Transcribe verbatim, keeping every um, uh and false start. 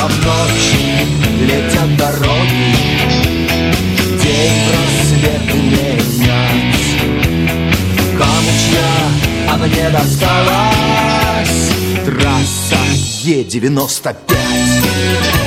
А в ночи летят дороги, день просвет менять. Кому чья она не досталась, трасса Е девяносто пять.